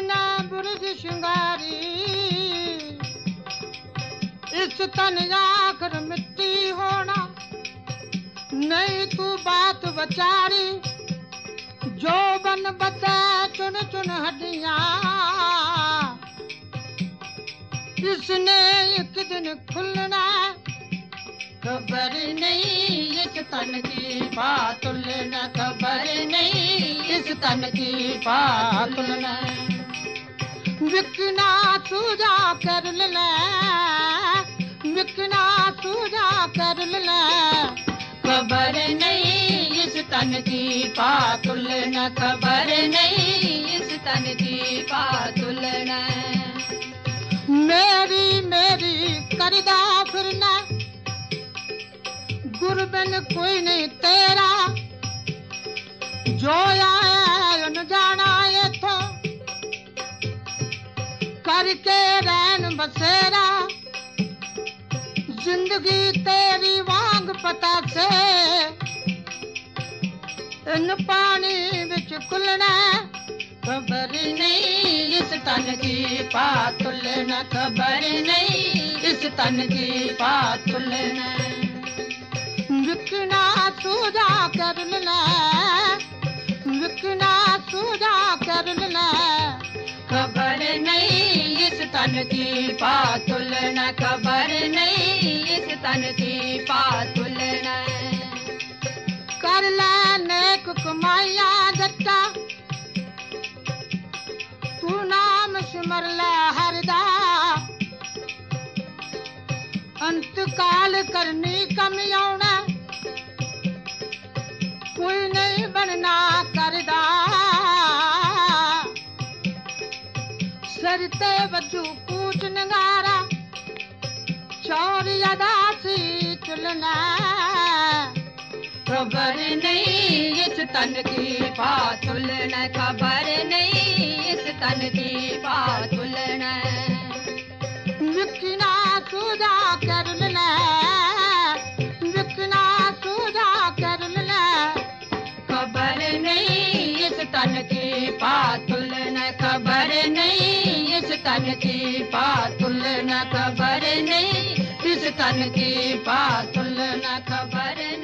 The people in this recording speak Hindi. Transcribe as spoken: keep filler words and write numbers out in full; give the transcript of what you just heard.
बिना बुर्ज श्रृंगारी इस तन आखिर मिट्टी होना नहीं तू बात बचारी जो बन बता चुन चुन हड्डियां इसने एक दिन खुलना खबर नहीं इस तन की पातुल न खबर नहीं इस तन की पातुल न विकना सूझा कर ले विकना सूझा कर ले खबर नहीं इस तन की पातुल न खबर नहीं इस तन की पातुल न मेरी मेरी करदा फिरना गुरबिन कोई नहीं तेरा जो आया न जाना इथों करके रैन बसेरा जिंदगी तेरी वांग पता से इन पानी विच खुलना खबर नहीं इस तन की पातुल न खबर नहीं इस तन की पातुल न विकना सूझा कर ले विकना सूझा कर ले खबर नहीं इस तन की पातुल न खबर नहीं इस तन की पातुल न कर ले नेक कमाइया जट्टा तू नाम सिमर ले हरदा अंत काल करनी कम आउना कोई नहीं बनना करदा सरते बजू कूच नगारा चौरिया दासी चुलना खबर नहीं इस तन की पातुल न खबर नहीं इस तन की पातुल न विकना सूझा कर ले विकना सूझा कर ले खबर नहीं इस तन की पातुल न खबर नहीं इस तन की पातुल न खबर नहीं इस तन की पातुल न खबर